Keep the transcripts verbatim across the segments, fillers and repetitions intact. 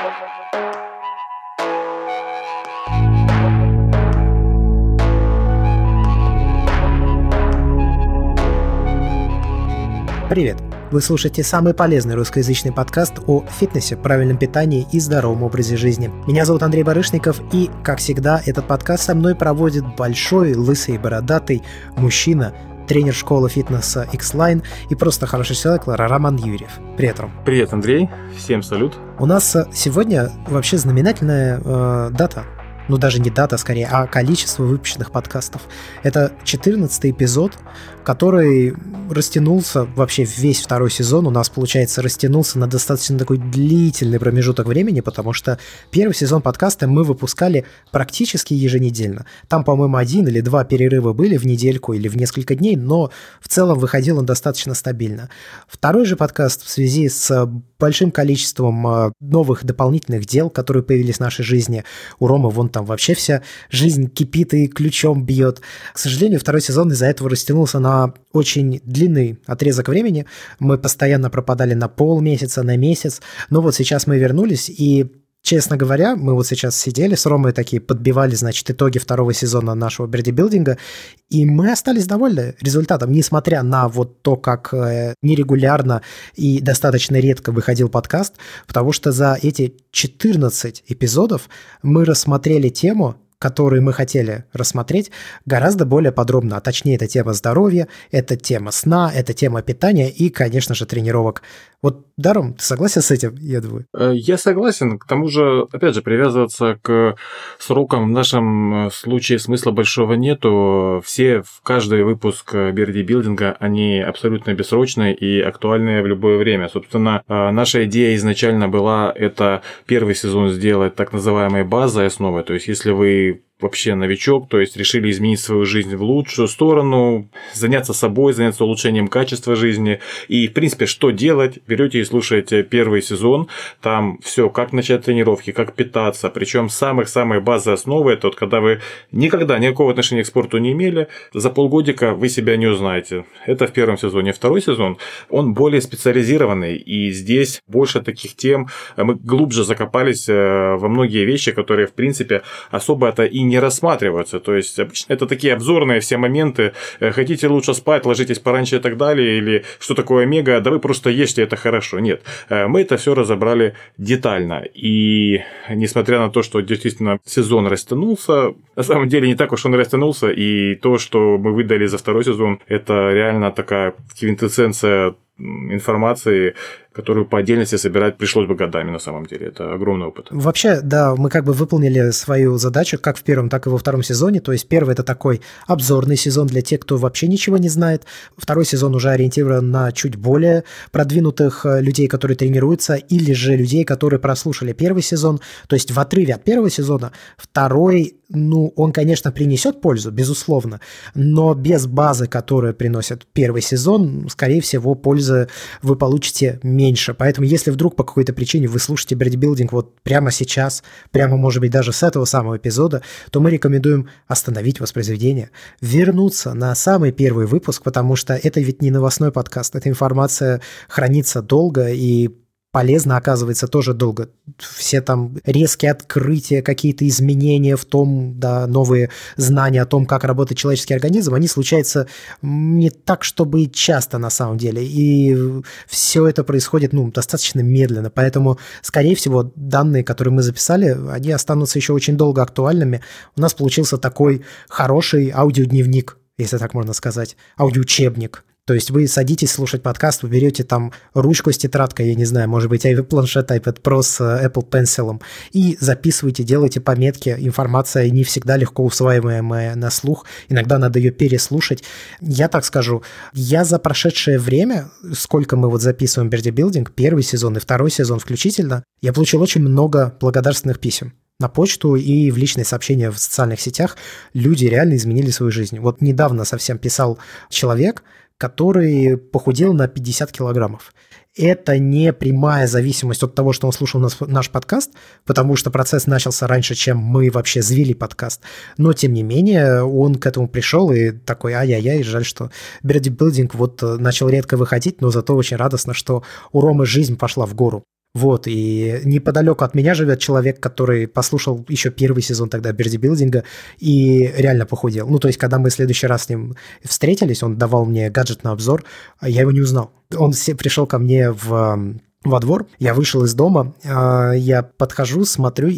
Привет! Вы слушаете самый полезный русскоязычный подкаст о фитнесе, правильном питании и здоровом образе жизни. Меня зовут Андрей Барышников, и, как всегда, этот подкаст со мной проводит большой, лысый, бородатый мужчина, тренер школы фитнеса X-Line и просто хороший человек Роман Юрьев. Привет, Ром. Привет, Андрей. Всем салют. У нас сегодня вообще знаменательная э, дата. Ну, даже не дата, скорее, а количество выпущенных подкастов. Это четырнадцатый эпизод, который растянулся вообще весь второй сезон. У нас, получается, растянулся на достаточно такой длительный промежуток времени, потому что первый сезон подкаста мы выпускали практически еженедельно. Там, по-моему, один или два перерыва были в недельку или в несколько дней, но в целом выходил он достаточно стабильно. Второй же подкаст в связи с большим количеством новых дополнительных дел, которые появились в нашей жизни. У Ромы вон там вообще вся жизнь кипит и ключом бьет. К сожалению, второй сезон из-за этого растянулся на очень длинный отрезок времени. Мы постоянно пропадали на полмесяца, на месяц. Но вот сейчас мы вернулись, и, честно говоря, мы вот сейчас сидели с Ромой такие, подбивали, значит, итоги второго сезона нашего бодибилдинга, и мы остались довольны результатом, несмотря на вот то, как нерегулярно и достаточно редко выходил подкаст, потому что за эти четырнадцать эпизодов мы рассмотрели тему, которые мы хотели рассмотреть, гораздо более подробно. А точнее, это тема здоровья, это тема сна, это тема питания и, конечно же, тренировок. Вот, Даром, ты согласен с этим, я думаю? Я согласен. К тому же, опять же, привязываться к срокам в нашем случае смысла большого нету. Все, в каждый выпуск бодибилдинга, они абсолютно бессрочные и актуальные в любое время. Собственно, наша идея изначально была это первый сезон сделать так называемой базой основой. То есть, если вы вообще новичок, то есть решили изменить свою жизнь в лучшую сторону, заняться собой, заняться улучшением качества жизни. И, в принципе, что делать? Берете и слушаете первый сезон. Там все, как начать тренировки, как питаться. Причем самых-самых базовые основы, это вот когда вы никогда никакого отношения к спорту не имели, за полгодика вы себя не узнаете. Это в первом сезоне. Второй сезон, он более специализированный. И здесь больше таких тем. Мы глубже закопались во многие вещи, которые, в принципе, особо-то и не рассматриваются. То есть, обычно это такие обзорные все моменты. Хотите лучше спать, ложитесь пораньше и так далее, или что такое омега, да вы просто ешьте, это хорошо. Нет. Мы это все разобрали детально. И несмотря на то, что действительно сезон растянулся, на самом деле не так уж он растянулся, и то, что мы выдали за второй сезон, это реально такая квинтэссенция информации, которую по отдельности собирать пришлось бы годами на самом деле. Это огромный опыт. Вообще, да, мы как бы выполнили свою задачу как в первом, так и во втором сезоне. То есть первый – это такой обзорный сезон для тех, кто вообще ничего не знает. Второй сезон уже ориентирован на чуть более продвинутых людей, которые тренируются, или же людей, которые прослушали первый сезон. То есть в отрыве от первого сезона второй, ну, он, конечно, принесет пользу, безусловно, но без базы, которую приносит первый сезон, скорее всего, пользы вы получите меньше. Поэтому, если вдруг по какой-то причине вы слушаете бодибилдинг вот прямо сейчас, прямо, может быть, даже с этого самого эпизода, то мы рекомендуем остановить воспроизведение, вернуться на самый первый выпуск, потому что это ведь не новостной подкаст, эта информация хранится долго и полезно, оказывается, тоже долго. Все там резкие открытия, какие-то изменения в том, да, новые знания о том, как работает человеческий организм, они случаются не так, чтобы часто на самом деле. И все это происходит, ну, достаточно медленно. Поэтому, скорее всего, данные, которые мы записали, они останутся еще очень долго актуальными. У нас получился такой хороший аудиодневник, если так можно сказать, аудиоучебник. То есть вы садитесь слушать подкаст, вы берете там ручку с тетрадкой, я не знаю, может быть, планшет iPad Pro с Apple Pencil, и записывайте, делайте пометки. Информация не всегда легко усваиваемая на слух, иногда надо ее переслушать. Я так скажу, я за прошедшее время, сколько мы вот записываем бодибилдинг, первый сезон и второй сезон включительно, я получил очень много благодарственных писем. На почту и в личные сообщения в социальных сетях люди реально изменили свою жизнь. Вот недавно совсем писал человек, который похудел на пятьдесят килограммов. Это не прямая зависимость от того, что он слушал нас, наш подкаст, потому что процесс начался раньше, чем мы вообще завели подкаст. Но, тем не менее, он к этому пришел и такой, ай-яй-яй, жаль, что бодибилдинг вот начал редко выходить, но зато очень радостно, что у Ромы жизнь пошла в гору. Вот, и неподалеку от меня живет человек, который послушал еще первый сезон тогда бодибилдинга и реально похудел. Ну, то есть, когда мы в следующий раз с ним встретились, он давал мне гаджет на обзор, а я его не узнал. Он пришел ко мне в... во двор, я вышел из дома, я подхожу, смотрю, и,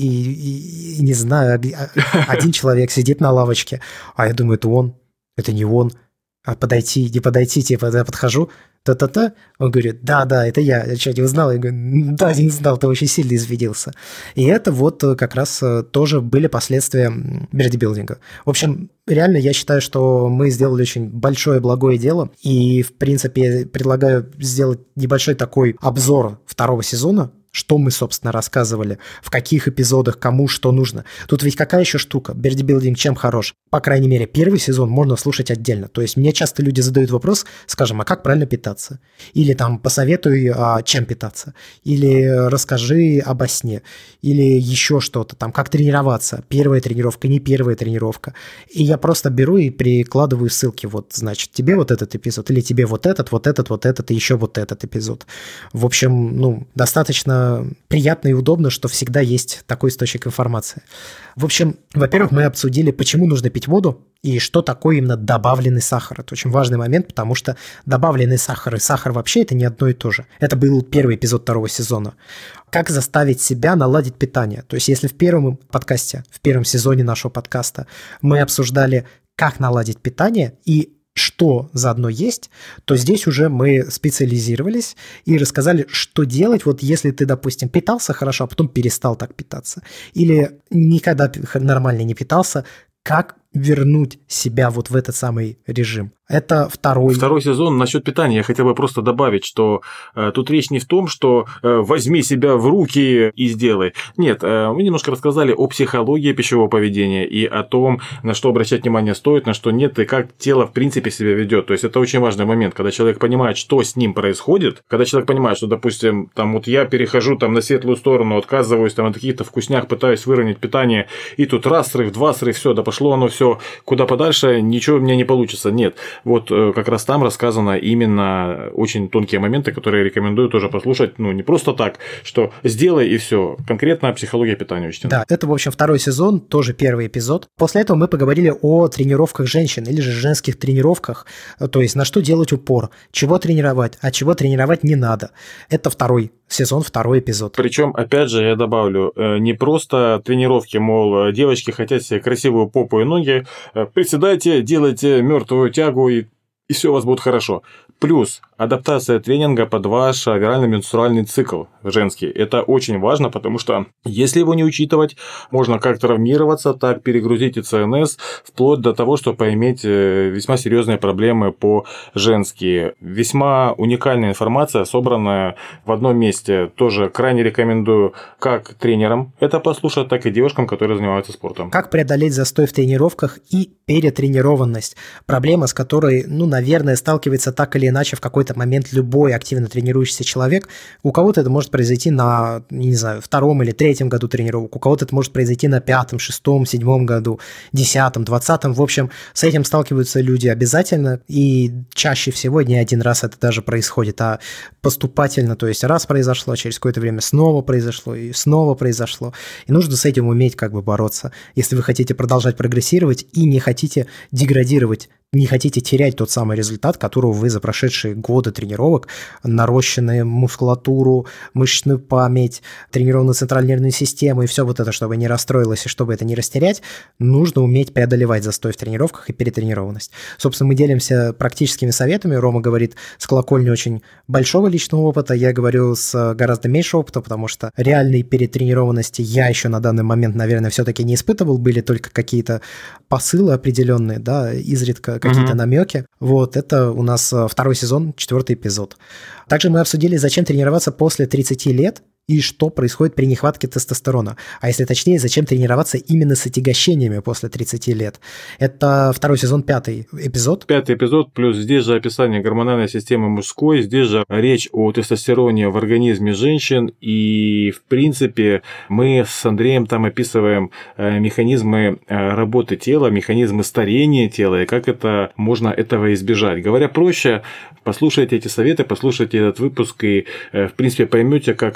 и, и не знаю, один человек сидит на лавочке, а я думаю, это он, это не он, а подойти, не подойти, типа, я подхожу, та-та-та, он говорит, да-да, это я, я что, не узнал? Я говорю, да, не узнал, ты очень сильно извинился. И это вот как раз тоже были последствия бодибилдинга. В общем, реально я считаю, что мы сделали очень большое благое дело, и, в принципе, предлагаю сделать небольшой такой обзор второго сезона, что мы, собственно, рассказывали, в каких эпизодах, кому что нужно. Тут ведь какая еще штука? Бодибилдинг чем хорош? По крайней мере, первый сезон можно слушать отдельно. То есть мне часто люди задают вопрос, скажем, а как правильно питаться? Или там посоветуй, а, чем питаться? Или расскажи обо сне? Или еще что-то, там, как тренироваться? Первая тренировка, не первая тренировка. И я просто беру и прикладываю ссылки. Вот, значит, тебе вот этот эпизод, или тебе вот этот, вот этот, вот этот, и еще вот этот эпизод. В общем, ну, достаточно приятно и удобно, что всегда есть такой источник информации. В общем, во-первых, мы обсудили, почему нужно пить воду и что такое именно добавленный сахар. Это очень важный момент, потому что добавленный сахар и сахар вообще это не одно и то же. Это был первый эпизод второго сезона. Как заставить себя наладить питание. То есть если в первом подкасте, в первом сезоне нашего подкаста мы обсуждали, как наладить питание и что заодно есть, то здесь уже мы специализировались и рассказали, что делать, вот если ты, допустим, питался хорошо, а потом перестал так питаться, или никогда нормально не питался, как вернуть себя вот в этот самый режим. Это второй... Второй сезон насчет питания. Я хотел бы просто добавить, что э, тут речь не в том, что э, возьми себя в руки и сделай. Нет, э, мы немножко рассказали о психологии пищевого поведения и о том, на что обращать внимание стоит, на что нет, и как тело в принципе себя ведет. То есть это очень важный момент, когда человек понимает, что с ним происходит, когда человек понимает, что, допустим, там вот я перехожу там на светлую сторону, отказываюсь там от каких-то вкуснях, пытаюсь выровнять питание, и тут раз срыв, два срыв, все, да пошло оно все куда подальше, ничего у меня не получится. Нет. Вот как раз там рассказано именно очень тонкие моменты, которые я рекомендую тоже послушать. Ну, не просто так, что сделай и все. Конкретно психология питания учтена. Да, это, в общем, второй сезон, тоже первый эпизод. После этого мы поговорили о тренировках женщин или же женских тренировках. То есть, на что делать упор, чего тренировать, а чего тренировать не надо. Это второй сезон, второй эпизод. Причем, опять же, я добавлю, не просто тренировки, мол, девочки хотят себе красивую попу и ноги, приседайте, делайте мертвую тягу, и, и все у вас будет хорошо. Плюс адаптация тренинга под ваш вирально-менструальный цикл женский. Это очень важно, потому что если его не учитывать, можно как травмироваться, так перегрузить и ЦНС, вплоть до того, чтобы поиметь весьма серьезные проблемы по-женски. Весьма уникальная информация, собранная в одном месте. Тоже крайне рекомендую как тренерам это послушать, так и девушкам, которые занимаются спортом. Как преодолеть застой в тренировках и перетренированность. Проблема, с которой, ну, наверное, сталкивается так или иначе в какой-то момент любой активно тренирующийся человек. У кого-то это может произойти на, не знаю, втором или третьем году тренировок, у кого-то это может произойти на пятом, шестом, седьмом году, десятом, двадцатом. В общем, с этим сталкиваются люди обязательно, и чаще всего не один раз это даже происходит, а поступательно, то есть раз произошло, через какое-то время снова произошло, и снова произошло. И нужно с этим уметь как бы бороться, если вы хотите продолжать прогрессировать и не хотите деградировать, не хотите терять тот самый результат, которого вы за прошедшие годы тренировок, нарощенную мускулатуру, мышечную память, тренированную центральную нервную систему и все вот это, чтобы не расстроилось и чтобы это не растерять, нужно уметь преодолевать застой в тренировках и перетренированность. Собственно, мы делимся практическими советами. Рома говорит с колокольни очень большого личного опыта, я говорю с гораздо меньшего опыта, потому что реальной перетренированности я еще на данный момент, наверное, все-таки не испытывал, были только какие-то посылы определенные, да, изредка какие-то mm-hmm. намеки. Вот, это у нас второй сезон, четвертый эпизод. Также мы обсудили, зачем тренироваться после тридцати лет и что происходит при нехватке тестостерона. А если точнее, зачем тренироваться именно с отягощениями после тридцати лет. Это второй сезон, пятый эпизод. Пятый эпизод, плюс здесь же описание гормональной системы мужской, здесь же речь о тестостероне в организме женщин, и, в принципе, мы с Андреем там описываем механизмы работы тела, механизмы старения тела, и как это можно этого избежать. Говоря проще, послушайте эти советы, послушайте этот выпуск, и, в принципе, поймете, как оставаться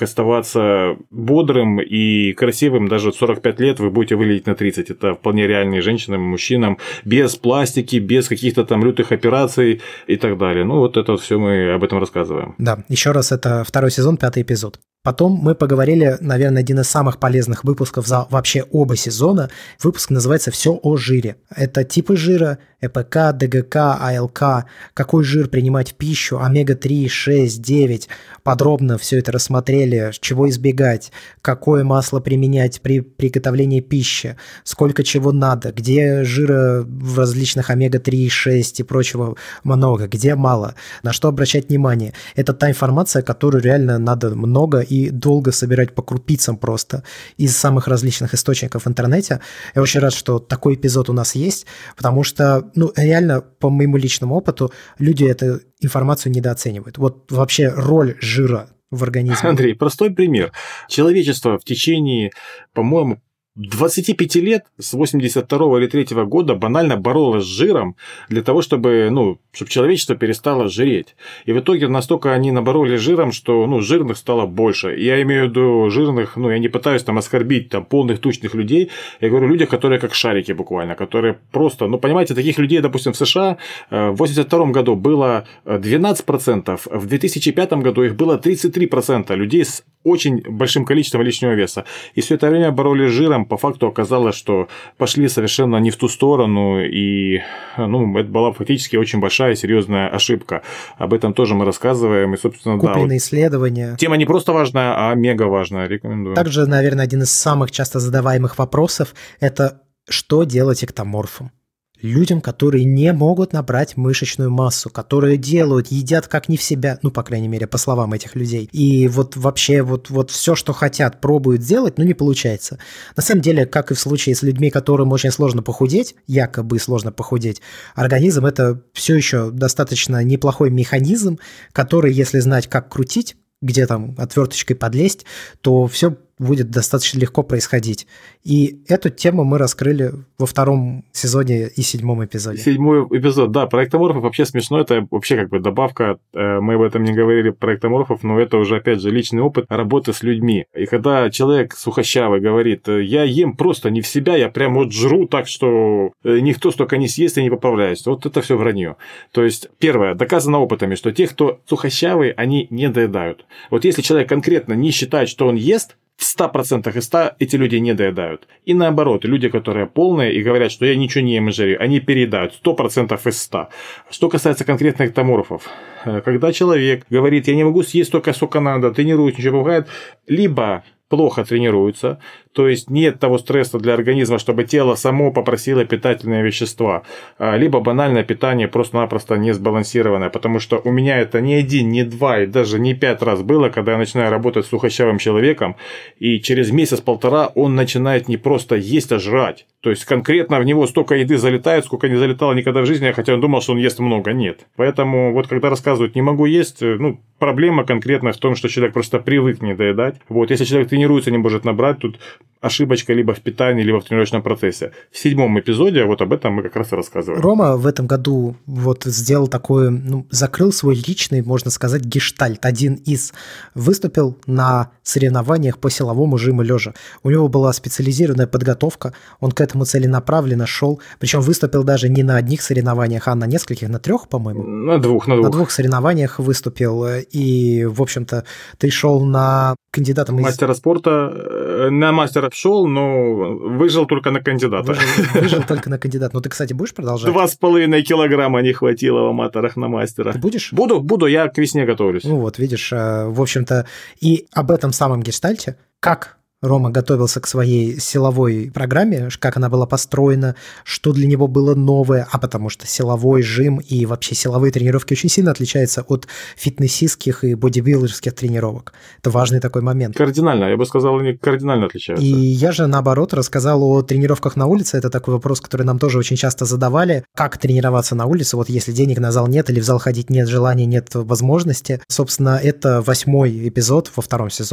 оставаться бодрым и красивым даже в сорок пять лет, вы будете выглядеть на тридцать. Это вполне реальные женщинам и мужчинам, без пластики, без каких-то там лютых операций и так далее. Ну, вот это вот все мы об этом рассказываем. Да, еще раз, это второй сезон, пятый эпизод. Потом мы поговорили, наверное, один из самых полезных выпусков за вообще оба сезона. Выпуск называется «Все о жире». Это типы жира, ЭПК, ДГК, АЛК, какой жир принимать в пищу, омега три, шесть, девять. Подробно все это рассмотрели, чего избегать, какое масло применять при приготовлении пищи, сколько чего надо, где жира в различных омега три, шесть и прочего много, где мало, на что обращать внимание. Это та информация, которую реально надо много и долго собирать по крупицам просто из самых различных источников в интернете. Я очень рад, что такой эпизод у нас есть, потому что, ну, реально, по моему личному опыту, люди эту информацию недооценивают. Вот вообще роль жира в организме. Андрей, простой пример. Человечество в течение, по-моему, двадцати пяти лет, с восемьдесят второго или третьего года банально боролось с жиром для того, чтобы, ну, чтобы человечество перестало жиреть. И в итоге настолько они наборолись с жиром, что, ну, жирных стало больше. Я имею в виду жирных, ну, я не пытаюсь там оскорбить там полных тучных людей, я говорю людях, которые как шарики буквально, которые просто, ну, понимаете, таких людей, допустим, в США в восемьдесят втором году было двенадцать процентов, в две тысячи пятом году их было тридцать три процента людей с очень большим количеством лишнего веса. И все это время боролись с жиром, по факту оказалось, что пошли совершенно не в ту сторону, и, ну, это была фактически очень большая и серьезная ошибка. Об этом тоже мы рассказываем, и, собственно, купленные да, исследования. Тема не просто важная, а мега важная, рекомендую. Также, наверное, один из самых часто задаваемых вопросов – это что делать эктоморфам? Людям, которые не могут набрать мышечную массу, которые делают, едят как не в себя, ну, по крайней мере, по словам этих людей. И вот вообще вот, вот все, что хотят, пробуют сделать, но не получается. На самом деле, как и в случае с людьми, которым очень сложно похудеть, якобы сложно похудеть, организм – это все еще достаточно неплохой механизм, который, если знать, как крутить, где там отверточкой подлезть, то все будет достаточно легко происходить. И эту тему мы раскрыли во втором сезоне и седьмом эпизоде. Седьмой эпизод, да, про эктоморфов вообще смешно, это вообще как бы добавка, мы об этом не говорили про эктоморфов, но это уже, опять же, личный опыт работы с людьми. И когда человек сухощавый говорит, я ем просто не в себя, я прям вот жру так, что никто столько не съест и не поправляется, вот это все вранье. То есть, первое, доказано опытами, что те, кто сухощавый, они не доедают. Вот если человек конкретно не считает, что он ест, в ста процентах из ста эти люди не доедают. И наоборот, люди, которые полные и говорят, что я ничего не ем и жирю, они переедают сто процентов из ста. Что касается конкретных эктоморфов, когда человек говорит, я не могу съесть столько, сколько надо, тренируюсь, ничего не помогает, либо плохо тренируются, то есть нет того стресса для организма, чтобы тело само попросило питательные вещества, либо банальное питание просто-напросто не сбалансированное, потому что у меня это не один, не два и даже не пять раз было, когда я начинаю работать с сухощавым человеком, и через месяц-полтора он начинает не просто есть, а жрать. То есть конкретно в него столько еды залетает, сколько не залетало никогда в жизни, хотя он думал, что он ест много. Нет. Поэтому вот когда рассказывают «не могу есть», ну, проблема конкретно в том, что человек просто привык не доедать. Вот, если человек тренируется, не может набрать, тут ошибочка либо в питании, либо в тренировочном процессе. В седьмом эпизоде вот об этом мы как раз и рассказываем. Рома в этом году вот сделал такой, ну, закрыл свой личный, можно сказать, гештальт. Один из выступил на соревнованиях по силовому жиму лежа. У него была специализированная подготовка, он к этому целенаправленно шел, причем выступил даже не на одних соревнованиях, а на нескольких, на трех, по-моему. На двух, на двух. На двух соревнованиях выступил, и, в общем-то, ты шел на кандидатом из... Мастера спорта, на мастера шел, но выжил только на кандидата. Выжил, выжил только на кандидата. Ну, ты, кстати, будешь продолжать? Два с половиной килограмма не хватило в аматорах на мастера. Ты будешь? Буду, буду, я к весне готовлюсь. Ну вот, видишь, в общем-то, и об этом самом гештальте, как Рома готовился к своей силовой программе, как она была построена, что для него было новое, а потому что силовой жим и вообще силовые тренировки очень сильно отличаются от фитнесистских и бодибилдерских тренировок. Это важный такой момент. Кардинально, я бы сказал, они кардинально отличаются. И я же, наоборот, рассказал о тренировках на улице. Это такой вопрос, который нам тоже очень часто задавали. Как тренироваться на улице, вот если денег на зал нет или в зал ходить нет желания, нет возможности. Собственно, это восьмой эпизод во втором сезоне.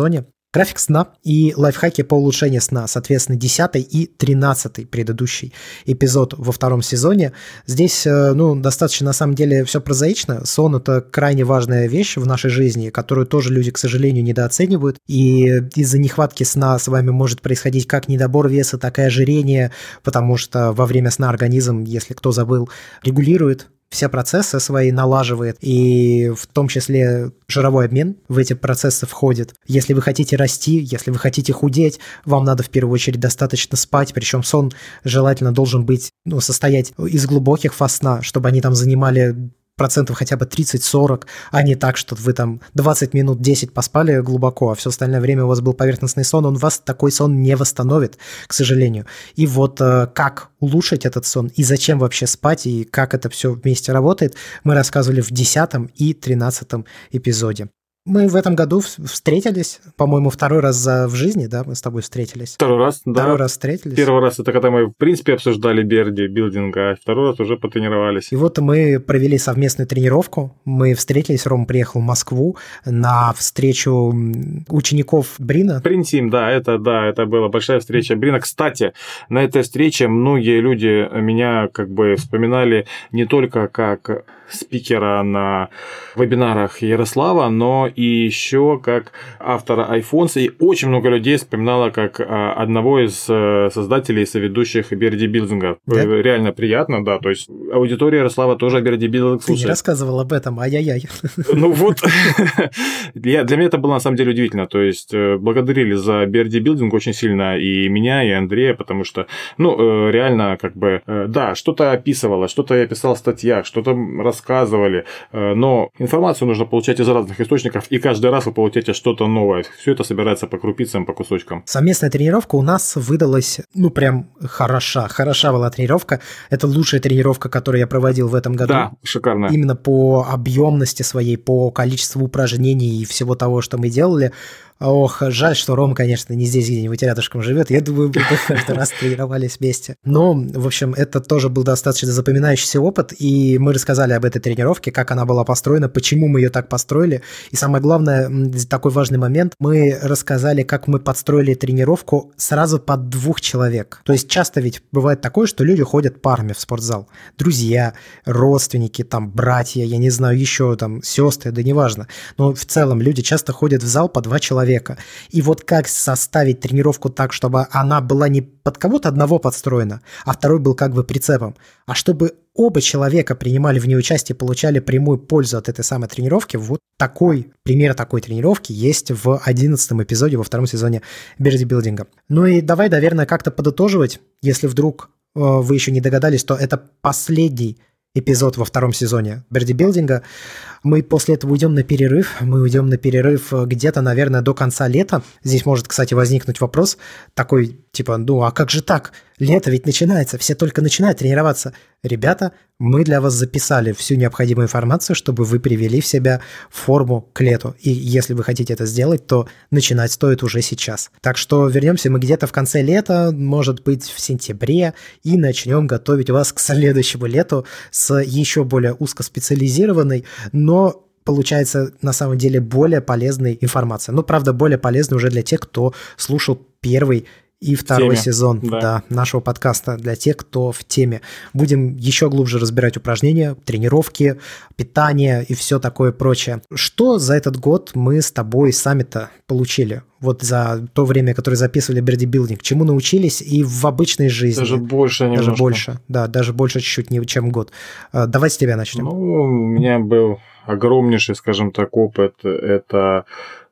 График сна и лайфхаки по улучшению сна, соответственно, десятый и тринадцатый предыдущий эпизод во втором сезоне. Здесь, ну, достаточно, на самом деле, все прозаично. Сон – это крайне важная вещь в нашей жизни, которую тоже люди, к сожалению, недооценивают. И из-за нехватки сна с вами может происходить как недобор веса, так и ожирение, потому что во время сна организм, если кто забыл, регулирует все процессы свои, налаживает, и в том числе жировой обмен в эти процессы входит. Если вы хотите расти, если вы хотите худеть, вам надо в первую очередь достаточно спать, причем сон желательно должен быть, ну, состоять из глубоких фаз сна, чтобы они там занимали процентов хотя бы тридцать-сорок, а не так, что вы там двадцать минут, десять поспали глубоко, а все остальное время у вас был поверхностный сон, он вас такой сон не восстановит, к сожалению. И вот э, как улучшить этот сон, и зачем вообще спать, и как это все вместе работает, мы рассказывали в десятом и тринадцатом эпизоде. Мы в этом году встретились, по-моему, второй раз за, в жизни, да, мы с тобой встретились. Второй раз, да. Второй раз встретились. Первый раз это когда мы, в принципе, обсуждали Берди билдинг, а второй раз уже потренировались. И вот мы провели совместную тренировку, мы встретились, Рома приехал в Москву на встречу учеников Брина. Принтим, да, это, да, это была большая встреча Брина. Кстати, на этой встрече многие люди меня как бы вспоминали не только как спикера на вебинарах Ярослава, но и еще как автора iPhones. И очень много людей вспоминало как одного из создателей и соведущих бердибилдинга. Да? Реально приятно, да. То есть аудитория Ярослава тоже бердибилдинг слушает. Ты не рассказывал об этом, ай-яй-яй. Ну вот, для меня это было на самом деле удивительно. То есть благодарили за бердибилдинг очень сильно и меня, и Андрея, потому что, ну, реально, как бы, да, что-то описывало, что-то я писал в статьях, что-то рассказывал, рассказывали, но информацию нужно получать из разных источников, и каждый раз вы получаете что-то новое. Все это собирается по крупицам, по кусочкам. Совместная тренировка у нас выдалась, ну, прям хороша. Хороша была тренировка. Это лучшая тренировка, которую я проводил в этом году. Да, шикарная. Именно по объемности своей, по количеству упражнений и всего того, что мы делали. Ох, жаль, что Ром, конечно, не здесь где-нибудь рядышком живет. Я думаю, мы каждый раз тренировались вместе. Но, в общем, это тоже был достаточно запоминающийся опыт, и мы рассказали об этой тренировке, как она была построена, почему мы ее так построили. И самое главное, такой важный момент, мы рассказали, как мы подстроили тренировку сразу под двух человек. То есть часто ведь бывает такое, что люди ходят парами в спортзал. Друзья, родственники, там, братья, я не знаю, еще там, сестры, да неважно. Но в целом люди часто ходят в зал по два человека. И вот как составить тренировку так, чтобы она была не под кого-то одного подстроена, а второй был как бы прицепом, а чтобы оба человека принимали в ней участие, получали прямую пользу от этой самой тренировки. Вот такой пример такой тренировки есть в одиннадцатом эпизоде во втором сезоне бердибилдинга. Ну и давай, наверное, как-то подытоживать, если вдруг э, вы еще не догадались, то это последний эпизод во втором сезоне бердибилдинга. Мы после этого уйдем на перерыв. Мы уйдем на перерыв где-то, наверное, до конца лета. Здесь может, кстати, возникнуть вопрос такой, типа, ну а как же так? Лето ведь начинается, все только начинают тренироваться. Ребята, мы для вас записали всю необходимую информацию, чтобы вы привели в себя форму к лету. И если вы хотите это сделать, то начинать стоит уже сейчас. Так что вернемся мы где-то в конце лета, может быть, в сентябре, и начнем готовить вас к следующему лету с еще более узкоспециализированной, но получается на самом деле более полезной информацией. Ну, правда, более полезной уже для тех, кто слушал первый и второй теме. сезон да. Да, нашего подкаста для тех, кто в теме. Будем еще глубже разбирать упражнения, тренировки, питание и все такое прочее. Что за этот год мы с тобой сами-то получили? Вот за то время, которое записывали бердибилдинг, чему научились и в обычной жизни. Даже больше немножко. Даже больше, да, даже больше чуть-чуть, чем год. Давай с тебя начнем. Ну, у меня был огромнейший, скажем так, опыт. Это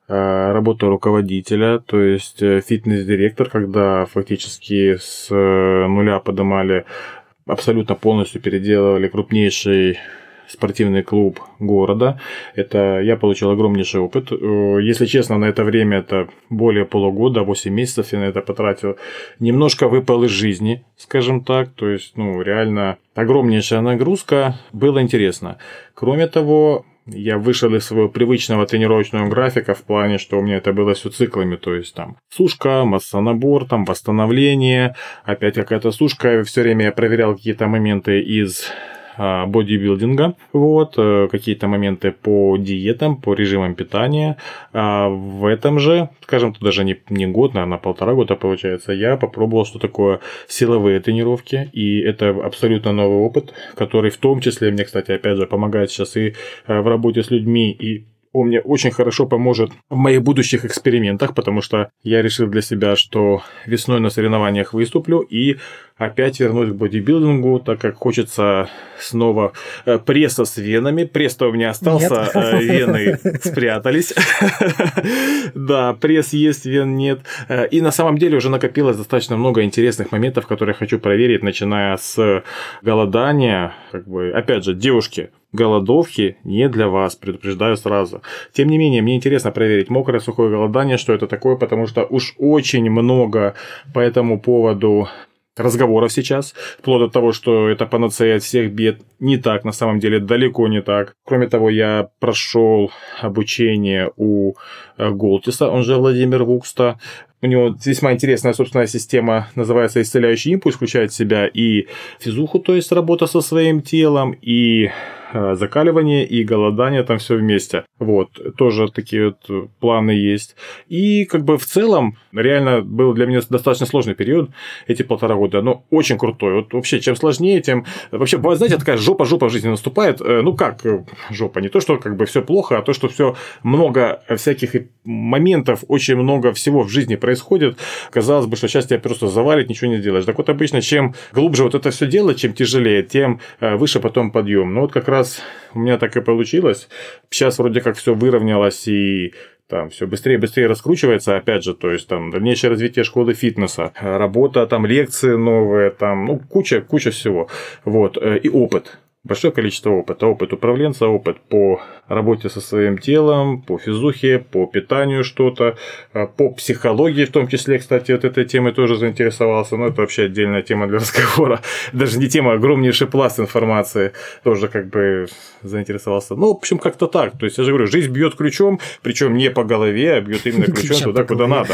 работа руководителя, то есть фитнес-директор, когда фактически с нуля поднимали, абсолютно полностью переделывали крупнейший спортивный клуб города. Это я получил огромнейший опыт. Если честно, на это время это более полугода, восемь месяцев я на это потратил. Немножко выпал из жизни, скажем так. То есть, ну, реально огромнейшая нагрузка. Было интересно. Кроме того, я вышел из своего привычного тренировочного графика в плане, что у меня это было все циклами, то есть там сушка, массонабор, там восстановление, опять какая-то сушка. Все время я проверял какие-то моменты из бодибилдинга, вот, какие-то моменты по диетам, по режимам питания. А в этом же, скажем, даже не, не год, наверное, полтора года получается, я попробовал, что такое силовые тренировки, и это абсолютно новый опыт, который в том числе мне, кстати, опять же, помогает сейчас и в работе с людьми, и он мне очень хорошо поможет в моих будущих экспериментах, потому что я решил для себя, что весной на соревнованиях выступлю и опять вернусь к бодибилдингу, так как хочется снова пресса с венами. Пресс-то у меня остался, нет. Вены спрятались. Да, пресс есть, вен нет. И на самом деле уже накопилось достаточно много интересных моментов, которые я хочу проверить, начиная с голодания. Как бы, опять же, девушки, голодовки не для вас, предупреждаю сразу. Тем не менее, мне интересно проверить мокрое, сухое голодание, что это такое, потому что уж очень много по этому поводу разговоров сейчас, вплоть до того, что это панацея от всех бед. Не так, на самом деле, далеко не так. Кроме того, я прошел обучение у Голтиса, он же Владимир Вукста. У него весьма интересная собственная система, называется «Исцеляющий импульс», включает в себя и физуху, то есть работа со своим телом, и закаливание, и голодание, там все вместе. Вот, тоже такие вот планы есть. И как бы в целом, реально был для меня достаточно сложный период, эти полтора года, но очень крутой. Вот вообще, чем сложнее, тем... Вообще, бывает, знаете, такая жопа-жопа в жизни наступает. Ну как жопа? Не то, что как бы все плохо, а то, что все много всяких моментов, очень много всего в жизни происходит. Казалось бы, что сейчас тебя просто завалит, ничего не сделаешь. Так вот, обычно, чем глубже вот это все делать, чем тяжелее, тем выше потом подъем. Ну вот как раз у меня так и получилось. Сейчас вроде как все выровнялось и там все быстрее и быстрее раскручивается, опять же, то есть там дальнейшее развитие школы фитнеса, работа, там лекции новые, там, ну, куча, куча всего. Вот, и опыт. Большое количество опыта. Опыт управленца, опыт по работе со своим телом, по физухе, по питанию что-то, по психологии в том числе, кстати, вот этой темой тоже заинтересовался. Но это вообще отдельная тема для разговора. Даже не тема, огромнейший пласт информации тоже как бы заинтересовался. Ну, в общем, как-то так. То есть, я же говорю, жизнь бьет ключом, причем не по голове, а бьет именно ключом туда, куда надо.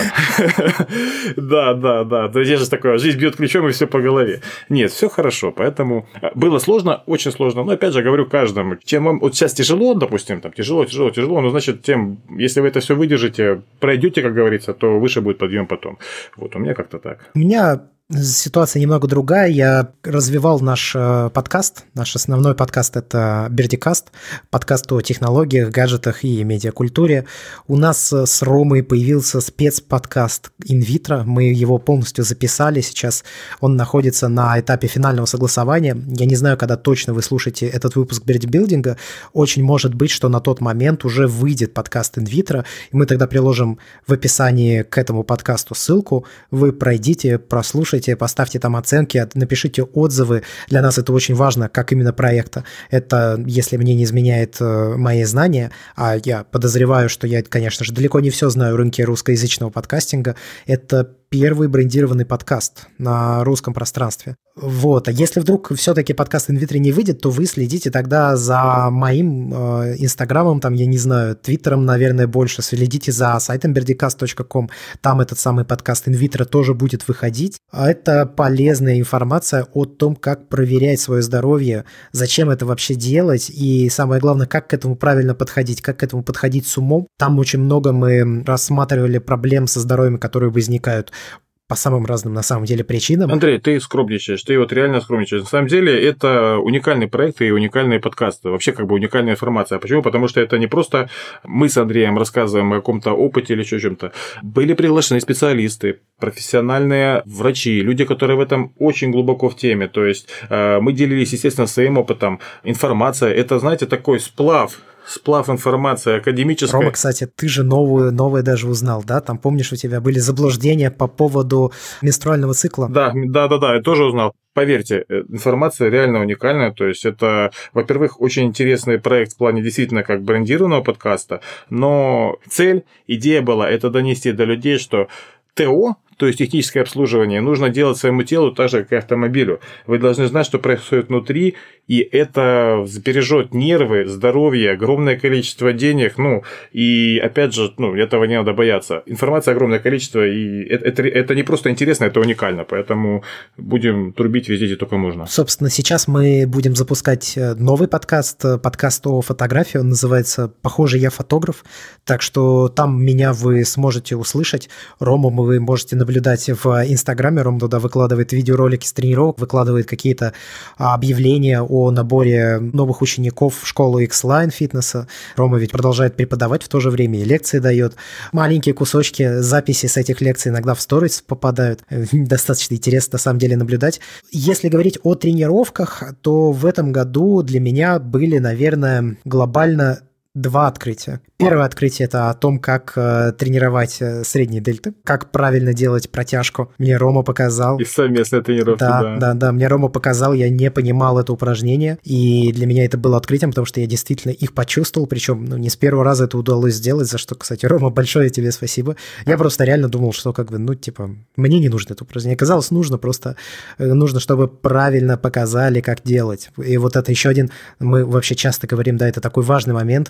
Да, да, да. То есть, же такое, жизнь бьет ключом и все по голове. Нет, все хорошо. Поэтому было сложно, очень сложно. Но опять же говорю каждому, чем вам вот сейчас тяжело, допустим, там тяжело, тяжело, тяжело, но значит, тем, если вы это все выдержите, пройдете, как говорится, то выше будет подъем потом. Вот у меня как-то так. У меня ситуация немного другая. Я развивал наш подкаст. Наш основной подкаст – это Бердикаст, подкаст о технологиях, гаджетах и медиакультуре. У нас с Ромой появился спецподкаст «Инвитро». Мы его полностью записали. Сейчас он находится на этапе финального согласования. Я не знаю, когда точно вы слушаете этот выпуск Бердибилдинга. Очень может быть, что на тот момент уже выйдет подкаст «Инвитро», и мы тогда приложим в описании к этому подкасту ссылку. Вы пройдите, прослушайте, поставьте там оценки, напишите отзывы. Для нас это очень важно, как именно проекта. Это, если мне не изменяет мои знания, а я подозреваю, что я, конечно же, далеко не все знаю о рынке русскоязычного подкастинга, это первый брендированный подкаст на русском пространстве. Вот. А если вдруг все-таки подкаст «Инвитро» не выйдет, то вы следите тогда за моим э, инстаграмом, там, я не знаю, твиттером, наверное, больше. Следите за сайтом бердикаст точка ком. Там этот самый подкаст «Инвитро» тоже будет выходить. А это полезная информация о том, как проверять свое здоровье, зачем это вообще делать, и самое главное, как к этому правильно подходить, как к этому подходить с умом. Там очень много мы рассматривали проблем со здоровьем, которые возникают по самым разным, на самом деле, причинам. Андрей, ты скромничаешь, ты вот реально скромничаешь. На самом деле, это уникальный проект и уникальные подкасты. Вообще, как бы уникальная информация. Почему? Потому что это не просто мы с Андреем рассказываем о каком-то опыте или еще чем-то. Были приглашены специалисты, профессиональные врачи, люди, которые в этом очень глубоко в теме. То есть, мы делились, естественно, своим опытом. Информация – это, знаете, такой сплав. Сплав информации академической. Рома, кстати, ты же новую, новое даже узнал, да? Там, помнишь, у тебя были заблуждения по поводу менструального цикла? Да, да, да, да, я тоже узнал. Поверьте, информация реально уникальная, то есть это, во-первых, очень интересный проект в плане действительно как брендированного подкаста, но цель, идея была это донести до людей, что ТО, то есть техническое обслуживание, нужно делать своему телу так же, как и автомобилю. Вы должны знать, что происходит внутри, и это сбережет нервы, здоровье, огромное количество денег, ну, и опять же, ну, этого не надо бояться. Информации огромное количество, и это, это, это не просто интересно, это уникально, поэтому будем трубить везде, где только можно. Собственно, сейчас мы будем запускать новый подкаст, подкаст о фотографии, он называется «Похоже, я фотограф», так что там меня вы сможете услышать. Рому вы можете наблюдать в Инстаграме, Рома туда выкладывает видеоролики с тренировок, выкладывает какие-то объявления о наборе новых учеников в школу X-Line фитнеса. Рома ведь продолжает преподавать в то же время и лекции дает. Маленькие кусочки, записи с этих лекций иногда в сторис попадают. Достаточно интересно на самом деле наблюдать. Если говорить о тренировках, то в этом году для меня были, наверное, глобально два открытия. Первое открытие – это о том, как э, тренировать э, средние дельты, как правильно делать протяжку. Мне Рома показал. И совместные тренировки, да. Да, да, да. Мне Рома показал, я не понимал это упражнение, и для меня это было открытием, потому что я действительно их почувствовал, причем ну, не с первого раза это удалось сделать, за что, кстати, Рома, большое тебе спасибо. Я просто реально думал, что как бы, ну, типа, мне не нужно это упражнение. Оказалось, нужно просто, нужно, чтобы правильно показали, как делать. И вот это еще один, мы вообще часто говорим, да, это такой важный момент.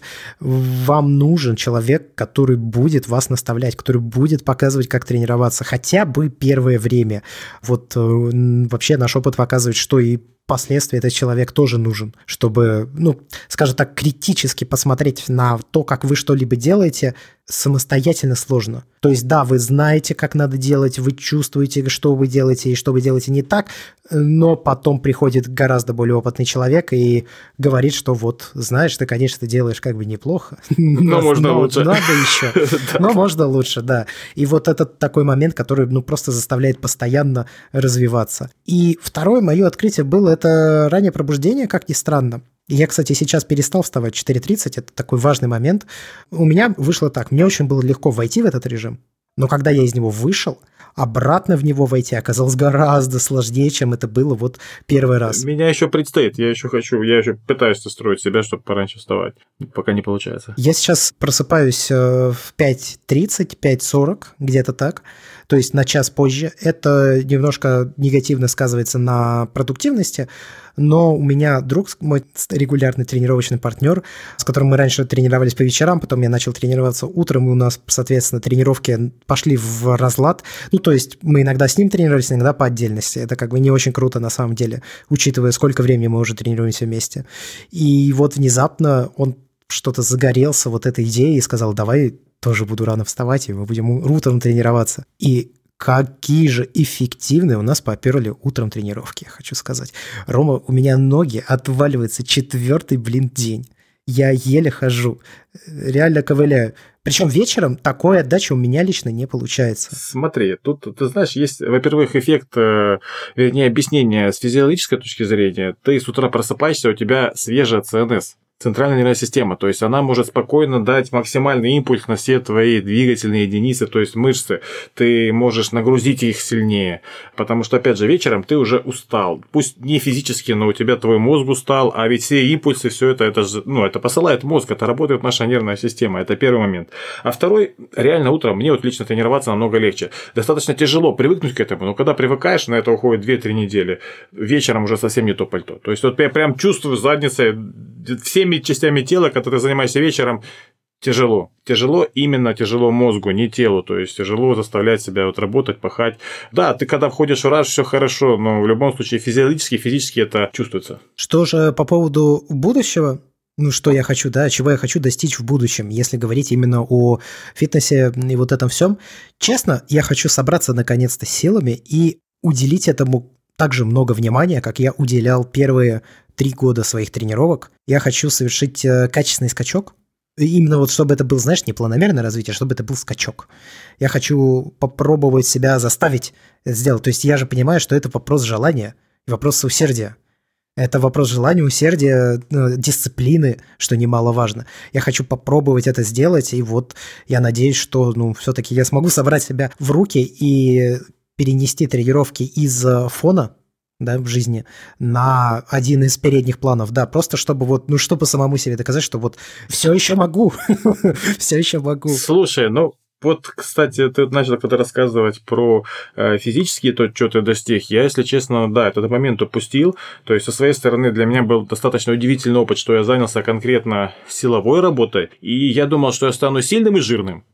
Вам нужен человек, который будет вас наставлять, который будет показывать, как тренироваться хотя бы первое время. Вот вообще наш опыт показывает, что и впоследствии этот человек тоже нужен, чтобы, ну, скажем так, критически посмотреть на то, как вы что-либо делаете, самостоятельно сложно. То есть, да, вы знаете, как надо делать, вы чувствуете, что вы делаете и что вы делаете не так, но потом приходит гораздо более опытный человек и говорит, что вот, знаешь, ты, конечно, делаешь как бы неплохо, но можно лучше. Надо еще, но можно лучше, да. И вот этот такой момент, который, ну, просто заставляет постоянно развиваться. И второе мое открытие было это раннее пробуждение, как ни странно. Я, кстати, сейчас перестал вставать в четыре тридцать, это такой важный момент. У меня вышло так, мне очень было легко войти в этот режим, но когда я из него вышел, обратно в него войти оказалось гораздо сложнее, чем это было вот первый раз. Меня еще предстоит, я еще хочу, я еще пытаюсь настроить себя, чтобы пораньше вставать, пока не получается. Я сейчас просыпаюсь в пять тридцать, пять сорок, где-то так, то есть на час позже. Это немножко негативно сказывается на продуктивности, но у меня друг, мой регулярный тренировочный партнер, с которым мы раньше тренировались по вечерам, потом я начал тренироваться утром, и у нас, соответственно, тренировки пошли в разлад. Ну, то есть мы иногда с ним тренировались, иногда по отдельности. Это как бы не очень круто на самом деле, учитывая, сколько времени мы уже тренируемся вместе. И вот внезапно он что-то загорелся вот этой идеей и сказал, давай тоже буду рано вставать, и мы будем утром тренироваться. И какие же эффективные у нас поперли утром тренировки, я хочу сказать. Рома, у меня ноги отваливаются четвертый, блин, день. Я еле хожу, реально ковыляю. Причем вечером такой отдачи у меня лично не получается. Смотри, тут, ты знаешь, есть, во-первых, эффект, вернее, объяснение с физиологической точки зрения. Ты с утра просыпаешься, у тебя свежая ЦНС. Центральная нервная система, то есть она может спокойно дать максимальный импульс на все твои двигательные единицы, то есть мышцы, ты можешь нагрузить их сильнее, потому что, опять же, вечером ты уже устал, пусть не физически, но у тебя твой мозг устал, а ведь все импульсы, все это, это, же, ну, это посылает мозг, это работает наша нервная система, это первый момент. А второй, реально утром мне вот лично тренироваться намного легче, достаточно тяжело привыкнуть к этому, но когда привыкаешь, на это уходит две-три недели, вечером уже совсем не то пальто, то есть вот я прям чувствую задницей, всеми частями тела, которые занимаешься вечером, тяжело. Тяжело, именно тяжело мозгу, не телу. То есть тяжело заставлять себя вот работать, пахать. Да, ты когда входишь в раж, все хорошо, но в любом случае физиологически, физически это чувствуется. Что же по поводу будущего? Ну, что я хочу, да, чего я хочу достичь в будущем, если говорить именно о фитнесе и вот этом всем. Честно, я хочу собраться наконец-то силами и уделить этому так же много внимания, как я уделял первые три года своих тренировок. Я хочу совершить качественный скачок. И именно вот чтобы это был, знаешь, не планомерное развитие, а чтобы это был скачок. Я хочу попробовать себя заставить это сделать. То есть я же понимаю, что это вопрос желания и вопрос усердия. Это вопрос желания, усердия, дисциплины, что немаловажно. Я хочу попробовать это сделать, и вот я надеюсь, что ну, все-таки я смогу собрать себя в руки и перенести тренировки из фона, да, в жизни на один из передних планов, да, просто чтобы вот, ну, чтобы самому себе доказать, что вот все еще могу, все еще могу. Слушай, ну, Вот, кстати, ты начал когда рассказывать про э, физические, то, что ты достиг. Я, если честно, да, этот момент упустил. То есть, со своей стороны, для меня был достаточно удивительный опыт, что я занялся конкретно силовой работой. И я думал, что я стану сильным и жирным.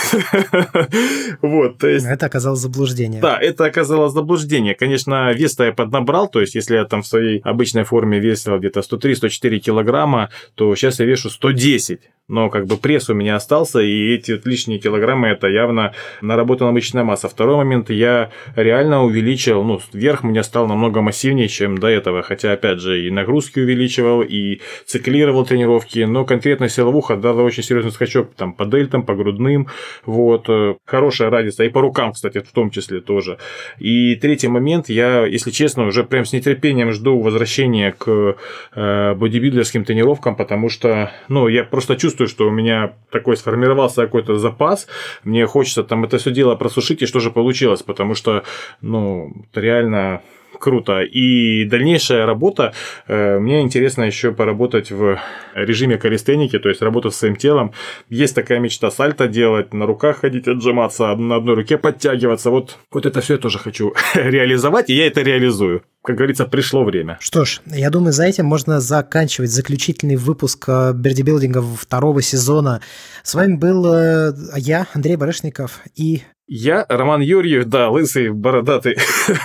Вот, то есть... Это оказалось заблуждение. Да, это оказалось заблуждение. Конечно, вес-то я поднабрал, то есть, если я там в своей обычной форме весил где-то сто три - сто четыре килограмма, то сейчас я вешу сто десять. Но как бы пресс у меня остался, и эти вот лишние килограммы – это явно наработанная мышечная масса. Второй момент, я реально увеличил, ну, вверх у меня стал намного массивнее, чем до этого. Хотя, опять же, и нагрузки увеличивал, и циклировал тренировки, но конкретно силовуха дала очень серьезный скачок там, по дельтам, по грудным. Вот, хорошая разница, и по рукам, кстати, в том числе тоже. И третий момент, я, если честно, уже прям с нетерпением жду возвращения к э, бодибилдерским тренировкам, потому что, ну, я просто чувствую, что у меня такой сформировался какой-то запас, мне хочется там это все дело просушить, и что же получилось, потому что, ну, реально... Круто. И дальнейшая работа, э, мне интересно еще поработать в режиме калистеники, то есть работать с своим телом. Есть такая мечта сальто делать, на руках ходить, отжиматься, на одной руке подтягиваться. Вот, вот это все я тоже хочу реализовать, и я это реализую. Как говорится, пришло время. Что ж, я думаю, за этим можно заканчивать заключительный выпуск бердибилдинга второго сезона. С вами был э, я, Андрей Барышников, и... Я, Роман Юрьев, да, лысый, бородатый.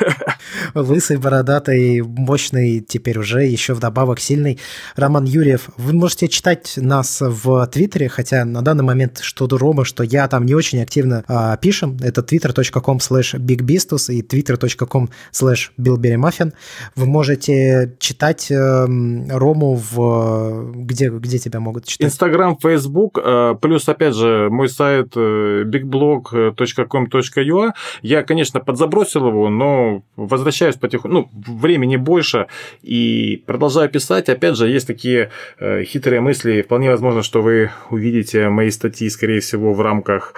Лысый, бородатый, мощный, теперь уже еще вдобавок сильный Роман Юрьев. Вы можете читать нас в Твиттере, хотя на данный момент что Рома, что я там не очень активно а, пишем. Это twitter точка com слэш bigbistus и twitter точка com слэш billberrymuffin. Вы можете читать э, Рому в... Где, где тебя могут читать? Инстаграм, Фейсбук, плюс, опять же, мой сайт bigblog точка ком точка ю а. Я, конечно, подзабросил его, но возвращаюсь потихоньку. Ну, времени больше и продолжаю писать. Опять же, есть такие э, хитрые мысли. Вполне возможно, что вы увидите мои статьи, скорее всего, в рамках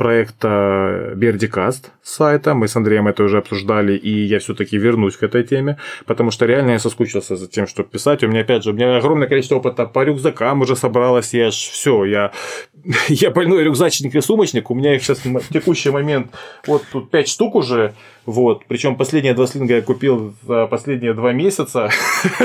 проекта Бердикаст сайта. Мы с Андреем это уже обсуждали, и я все-таки вернусь к этой теме, потому что реально я соскучился за тем, чтобы писать. У меня, опять же, у меня огромное количество опыта по рюкзакам уже собралось. Я ж все, я, я больной рюкзачник и сумочник. У меня их сейчас в текущий момент вот тут пять штук уже. Вот. Причем последние два слинга я купил за последние два месяца.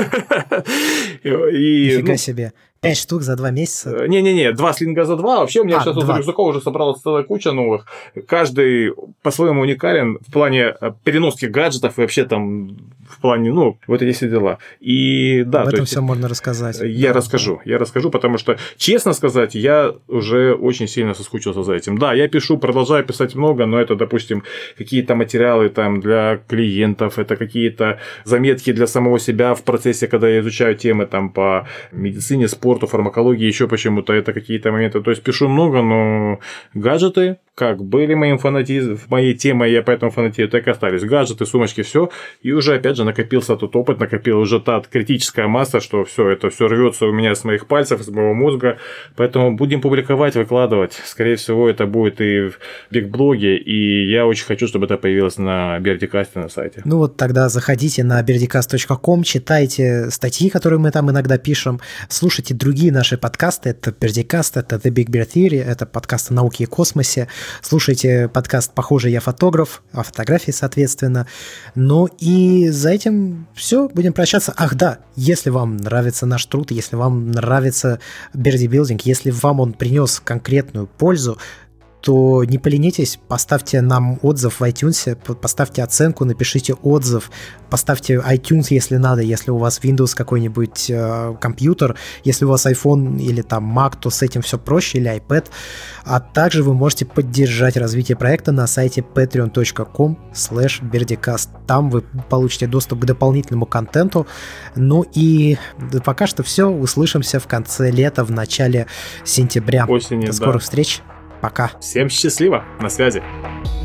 Нифига себе. Пять штук за два месяца? Не-не-не, два слинга за два. Вообще у меня а, сейчас из рюкзаков уже собралась целая куча новых. Каждый по-своему уникален в плане переноски гаджетов и вообще там в плане, ну, вот эти все дела. И да, об этом есть, все можно рассказать. Я да, расскажу, да. я расскажу, потому что, честно сказать, я уже очень сильно соскучился за этим. Да, я пишу, продолжаю писать много, но это, допустим, какие-то материалы там для клиентов, это какие-то заметки для самого себя в процессе, когда я изучаю темы там по медицине, спорту, фармакологии, еще почему-то это какие-то моменты. То есть пишу много, но гаджеты, как были моим фанатизмом, моей темой, я поэтому фанатею, так и остались. Гаджеты, сумочки, все. И уже, опять же, накопился тот опыт, накопила уже та критическая масса, что все это все рвется у меня с моих пальцев, из моего мозга. Поэтому будем публиковать, выкладывать. Скорее всего, это будет и в бигблоге, и я очень хочу, чтобы это появилось на Бердикасте на сайте. Ну вот тогда заходите на бердикаст точка ком, читайте статьи, которые мы там иногда пишем, слушайте другие наши подкасты. Это Бердикаст, это The Big Bear Theory, это подкаст о науке и космосе. Слушайте подкаст «Похоже, я фотограф», о фотографии, соответственно. Ну и за этим все, будем прощаться. Ах да, если вам нравится наш труд, если вам нравится бердибилдинг, если вам он принес конкретную пользу, то не поленитесь, поставьте нам отзыв в iTunes, поставьте оценку, напишите отзыв, поставьте iTunes, если надо, если у вас Windows какой-нибудь э, компьютер, если у вас iPhone или там Mac, то с этим все проще, или iPad. А также вы можете поддержать развитие проекта на сайте patreon точка com слэш бердикаст. Там вы получите доступ к дополнительному контенту. Ну и пока что все. Услышимся в конце лета, в начале сентября. Осени, До скорых да. встреч. Пока. Всем счастливо. На связи.